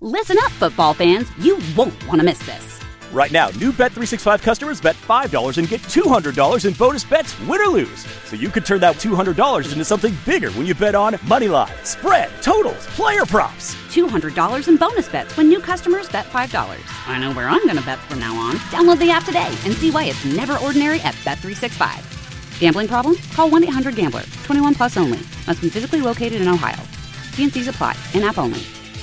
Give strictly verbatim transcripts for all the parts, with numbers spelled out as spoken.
Listen up, football fans. You won't want to miss this. Right now, new Bet three sixty-five customers bet five dollars and get two hundred dollars in bonus bets, win or lose. So you could turn that two hundred dollars into something bigger when you bet on money line, spread, totals, player props. two hundred dollars in bonus bets when new customers bet five dollars. I know where I'm going to bet from now on. Download the app today and see why it's never ordinary at Bet three sixty-five. Gambling problem? Call one eight hundred gambler. twenty-one plus only. Must be physically located in Ohio. T and C's apply. In-app only.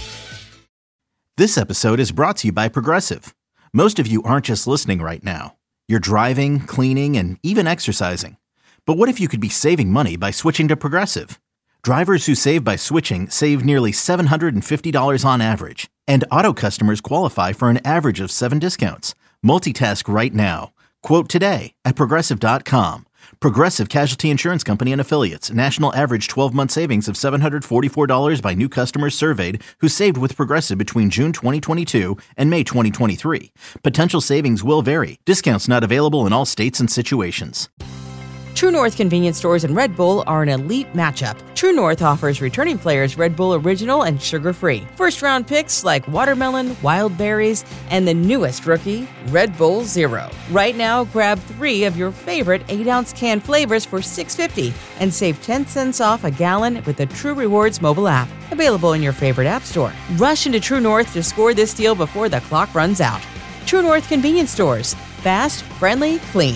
This episode is brought to you by Progressive. Most of you aren't just listening right now. You're driving, cleaning, and even exercising. But what if you could be saving money by switching to Progressive? Drivers who save by switching save nearly seven hundred fifty dollars on average. And auto customers qualify for an average of seven discounts. Multitask right now. Quote today at Progressive dot com. Progressive Casualty Insurance Company and Affiliates. National average twelve-month savings of seven hundred forty-four dollars by new customers surveyed who saved with Progressive between June twenty twenty-two and May twenty twenty-three. Potential savings will vary. Discounts not available in all states and situations. True North convenience stores and Red Bull are an elite matchup. True North offers returning players Red Bull Original and sugar-free. First-round picks like watermelon, wild berries, and the newest rookie, Red Bull Zero. Right now, grab three of your favorite eight-ounce can flavors for six dollars and fifty cents and save ten cents off a gallon with the True Rewards mobile app. Available in your favorite app store. Rush into True North to score this deal before the clock runs out. True North convenience stores. Fast, friendly, clean.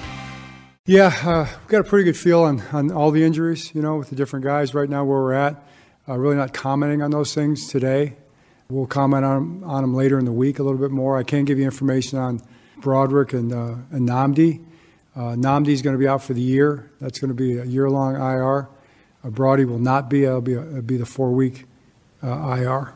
Yeah, uh, we've got a pretty good feel on, on all the injuries, you know, with the different guys right now where we're at. Uh, really not commenting on those things today. We'll comment on, on them later in the week a little bit more. I can give you information on Broderick and, uh, and Nnamdi. Uh, Nnamdi's going to be out for the year. That's going to be a year-long I R. Uh, Brody will not be. It'll be, a, it'll be the four-week uh, I R.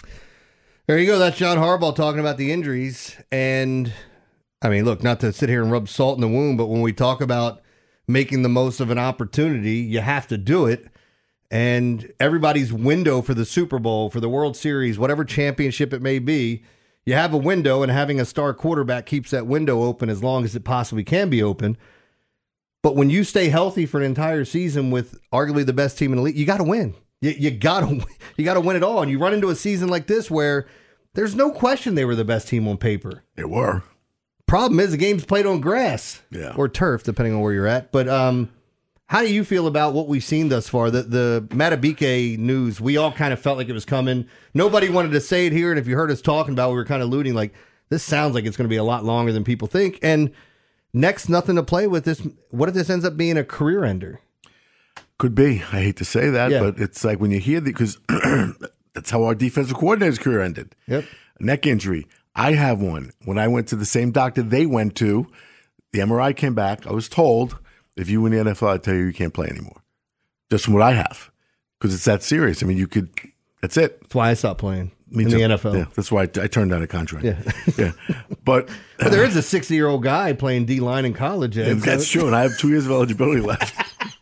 There you go. That's John Harbaugh talking about the injuries. And I mean, look, not to sit here and rub salt in the wound, but when we talk about making the most of an opportunity, you have to do it. And everybody's window for the Super Bowl, for the World Series, whatever championship it may be, you have a window, and having a star quarterback keeps that window open as long as it possibly can be open. But when you stay healthy for an entire season with arguably the best team in the league, you got to win. You, you got to you got to win it all. And you run into a season like this where there's no question they were the best team on paper. They were. Problem is the game's played on grass yeah. or turf, depending on where you're at. But um, how do you feel about what we've seen thus far? The, the Madubuike news, we all kind of felt like it was coming. Nobody wanted to say it here. And if you heard us talking about it, we were kind of alluding like, this sounds like it's going to be a lot longer than people think. And next, nothing to play with. This. What if this ends up being a career ender? Could be. I hate to say that, yeah. but it's like when you hear the, because that's how our defensive coordinator's career ended. Yep. Neck injury. I have one. When I went to the same doctor they went to, the M R I came back. I was told, if you win the N F L, I tell you you can't play anymore. Just from what I have. Because it's that serious. I mean, you could, that's it. That's why I stopped playing Me in too. the N F L. Yeah, that's why I, I turned down a contract. Yeah. yeah. But, but there is a sixty-year-old guy playing D-line in college. Ed, that's so. true, and I have two years of eligibility left.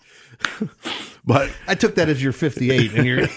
But I took that as you're fifty-eight. And you're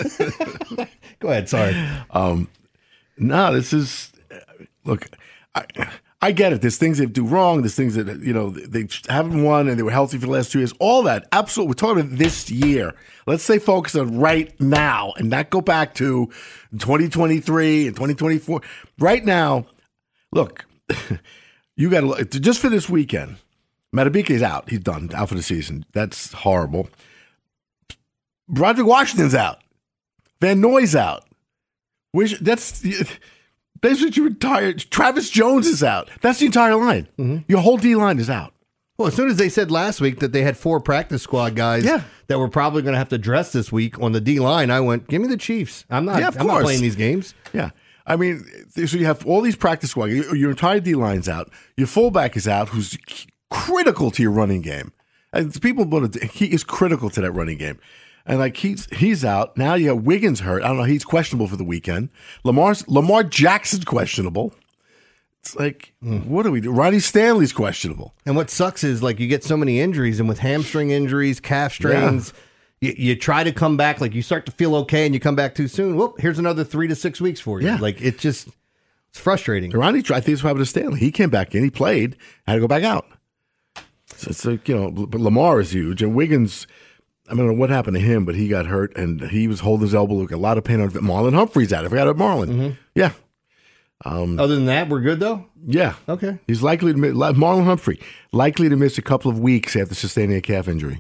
Go ahead, sorry. Um, no, this is... Look, I, I get it. There's things they do wrong. There's things that, you know, they haven't won and they were healthy for the last two years. All that. Absolutely. We're talking about this year. Let's stay focused on right now and not go back to twenty twenty-three and twenty twenty-four. Right now, look, you got to look. Just for this weekend, Madubuike is out. He's done. Out for the season. That's horrible. Broderick Washington's out. Van Noy's out. Which, that's... Basically, your entire Travis Jones is out. That's the entire line. Mm-hmm. Your whole D line is out. Well, as soon as they said last week that they had four practice squad guys yeah. that were probably going to have to dress this week on the D line, I went, "Give me the Chiefs. I'm not. Yeah, of I'm course. not playing these games." Yeah, I mean, so you have all these practice squad. Your, your entire D line's out. Your fullback is out, who's critical to your running game. And people, he is critical to that running game. And like he's he's out now. You have Wiggins hurt. I don't know. He's questionable for the weekend. Lamar's Lamar Jackson's questionable. It's like, mm. what do we do? Ronnie Stanley's questionable. And what sucks is like you get so many injuries, and with hamstring injuries, calf strains, yeah. you, you try to come back. Like you start to feel okay, and you come back too soon. Whoop! Here's another three to six weeks for you. Yeah. Like it just it's frustrating. Ronnie, I think it's what happened to Stanley. He came back in, he played, had to go back out. So it's like, you know, but Lamar is huge, and Wiggins. I don't know what happened to him, but he got hurt, and he was holding his elbow. Look, a lot of pain on Marlon Humphrey's out. I forgot about Marlon. Mm-hmm. Yeah. Um, Other than that, we're good, though? Yeah. Okay. He's likely to miss, Marlon Humphrey, likely to miss a couple of weeks after sustaining a calf injury.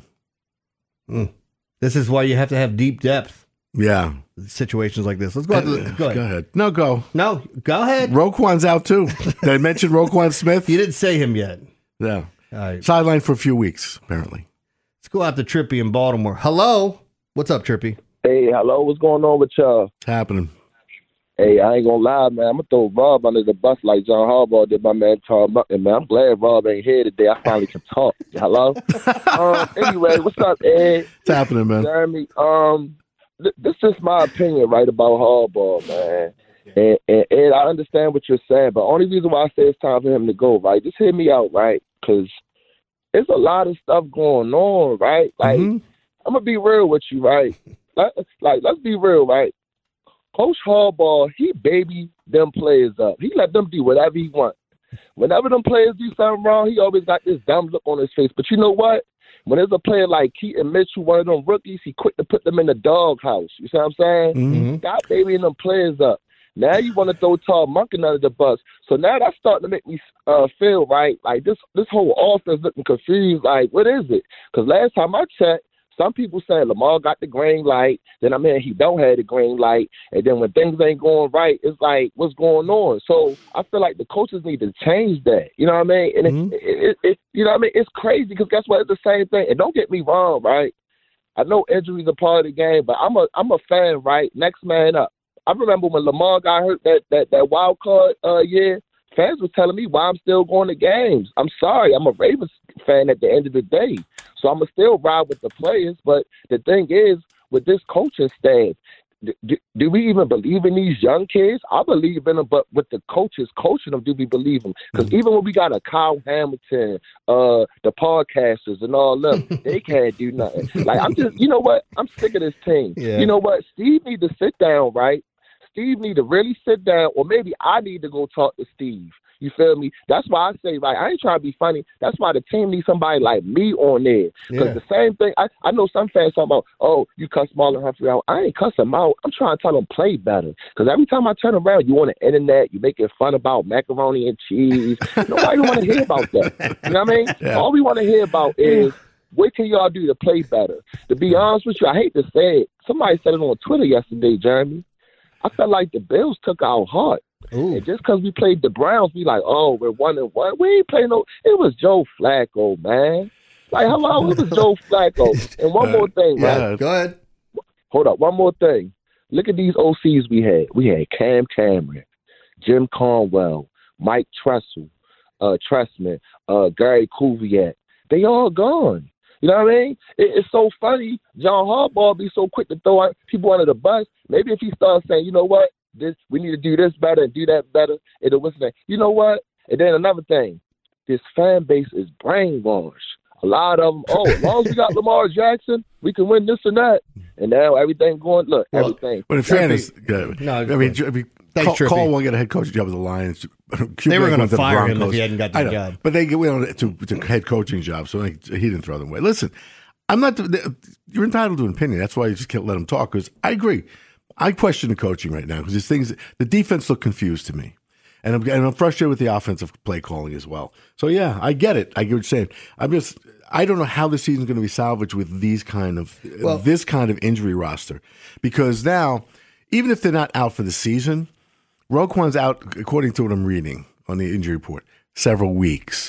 Mm. This is why you have to have deep depth. Yeah. Situations like this. Let's go, uh, ahead. go ahead. Go ahead. No, go. No, go ahead. Roquan's out, too. Did I mention Roquan Smith? You didn't say him yet. Yeah. All right. Sidelined for a few weeks, apparently. Let's go out to Trippy in Baltimore. Hello. What's up, Trippy? Hey, hello. What's going on with y'all? It's happening. Hey, I ain't gonna lie, man. I'm gonna throw Rob under the bus like John Harbaugh did my man Charles Buckner, man. I'm glad Rob ain't here today. I finally can talk. Hello? um, anyway, what's up, Ed? It's happening, man. Jeremy, um, th- this is my opinion, right, about Harbaugh, man. And, and Ed, I understand what you're saying, but only reason why I say it's time for him to go, right? Just hear me out, right? Because there's a lot of stuff going on, right? Like, mm-hmm. I'm gonna be real with you, right? Like, like, let's be real, right? Coach Harbaugh, he baby them players up. He let them do whatever he wants. Whenever them players do something wrong, he always got this dumb look on his face. But you know what? When there's a player like Keaton Mitchell, one of them rookies, he quick to put them in the doghouse. You see what I'm saying? Mm-hmm. Got babying them players up. Now you want to throw Todd Monken under the bus. So now that's starting to make me uh, feel, right, like this this whole offense looking confused. Like, what is it? Because last time I checked, some people saying Lamar got the green light. Then I mean he don't have the green light. And then when things ain't going right, it's like, what's going on? So I feel like the coaches need to change that. You know what I mean? And mm-hmm. it, it, it, it, you know what I mean? It's crazy because guess what? It's the same thing. And don't get me wrong, right? I know injuries are part of the game, but I'm a I'm a fan, right? Next man up. I remember when Lamar got hurt that that that wild card uh, year. Fans were telling me why I'm still going to games. I'm sorry. I'm a Ravens fan at the end of the day. So I'm going to still ride with the players. But the thing is, with this coaching staff, do, do we even believe in these young kids? I believe in them, but with the coaches coaching them, do we believe them? Because mm-hmm. even when we got a Kyle Hamilton, uh, the podcasters and all them, they can't do nothing. Like, I'm just, you know what? I'm sick of this team. Yeah. You know what? Steve need to sit down, right? Steve need to really sit down, or maybe I need to go talk to Steve. You feel me? That's why I say, like, I ain't trying to be funny. That's why the team needs somebody like me on there. Because yeah. the same thing, I, I know some fans talking about, oh, you cuss Marlon Humphrey out. I ain't cuss him out. I'm trying to tell him play better. Because every time I turn around, you on the internet, you making fun about macaroni and cheese. Nobody want to hear about that. You know what I mean? Yeah. All we want to hear about is, what can y'all do to play better? To be honest with you, I hate to say it. Somebody said it on Twitter yesterday, Jeremy. I felt like the Bills took our heart. Ooh. And just because we played the Browns, we like, oh, we're one and one. We ain't playing no. It was Joe Flacco, man. Like, hello, it was Joe Flacco. And one more thing, yeah, right? Go ahead. Hold up, one more thing. Look at these O Cs we had. We had Cam Cameron, Jim Conwell, Mike Tressel, uh, Tressman, uh, Gary Kuviat. They all gone. You know what I mean? It, it's so funny. John Harbaugh be so quick to throw out people under the bus. Maybe if he starts saying, you know what, this we need to do this better and do that better, it'll listen. You know what? And then another thing, this fan base is brainwashed. A lot of them, oh, as long as we got Lamar Jackson, we can win this and that. And now everything going, look, well, everything. But in fairness, good. No, I mean, I mean Thanks, Call, Call won't get a head coaching job with the Lions. They were going to fire him if he hadn't got the job. But they get to, to head coaching job, so he didn't throw them away. Listen, I'm not. You're entitled to an opinion. That's why you just can't let him talk. Because I agree. I question the coaching right now because there's things. The defense look confused to me, and I'm and I'm frustrated with the offensive play calling as well. So yeah, I get it. I get what you're saying. I'm just. I don't know how the season's going to be salvaged with these kind of well, this kind of injury roster, because now even if they're not out for the season. Roquan's out, according to what I'm reading on the injury report, several weeks.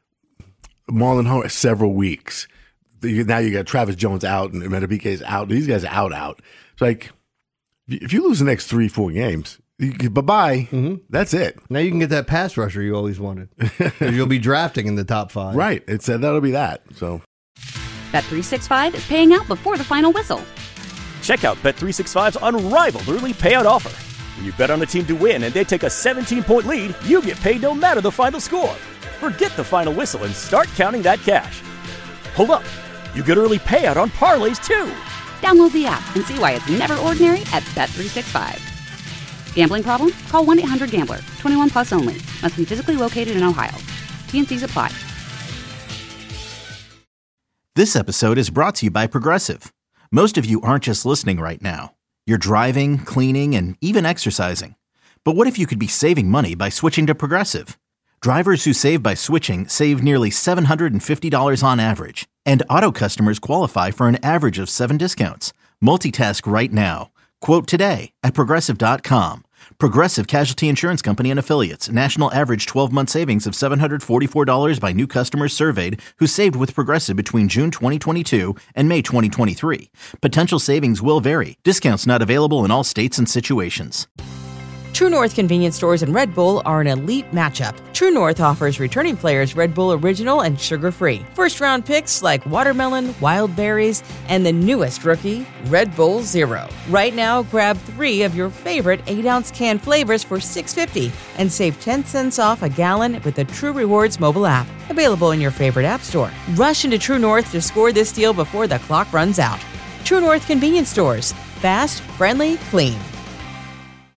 Marlon Humphrey, several weeks. Now you got Travis Jones out and Madubuike's out. These guys are out, out. It's like, if you lose the next three, four games, bye-bye, mm-hmm. That's it. Now you can get that pass rusher you always wanted. You'll be drafting in the top five. Right. It's uh, that'll be that. So, Bet three sixty-five is paying out before the final whistle. Check out Bet three sixty-five's unrivaled early payout offer. When you bet on a team to win and they take a seventeen-point lead, you get paid no matter the final score. Forget the final whistle and start counting that cash. Hold up. You get early payout on parlays, too. Download the app and see why it's never ordinary at Bet three sixty-five. Gambling problem? Call one eight hundred gambler. twenty-one plus only. Must be physically located in Ohio. T and C's apply. This episode is brought to you by Progressive. Most of you aren't just listening right now. You're driving, cleaning, and even exercising. But what if you could be saving money by switching to Progressive? Drivers who save by switching save nearly seven hundred fifty dollars on average. And auto customers qualify for an average of seven discounts. Multitask right now. Quote today at Progressive dot com. Progressive Casualty Insurance Company and Affiliates. National average twelve-month savings of seven hundred forty-four dollars by new customers surveyed who saved with Progressive between June twenty twenty-two and May twenty twenty-three. Potential savings will vary. Discounts not available in all states and situations. True North convenience stores and Red Bull are an elite matchup. True North offers returning players Red Bull Original and sugar-free. First-round picks like watermelon, wild berries, and the newest rookie, Red Bull Zero. Right now, grab three of your favorite eight-ounce can flavors for six dollars and fifty cents and save ten cents off a gallon with the True Rewards mobile app. Available in your favorite app store. Rush into True North to score this deal before the clock runs out. True North convenience stores. Fast, friendly, clean.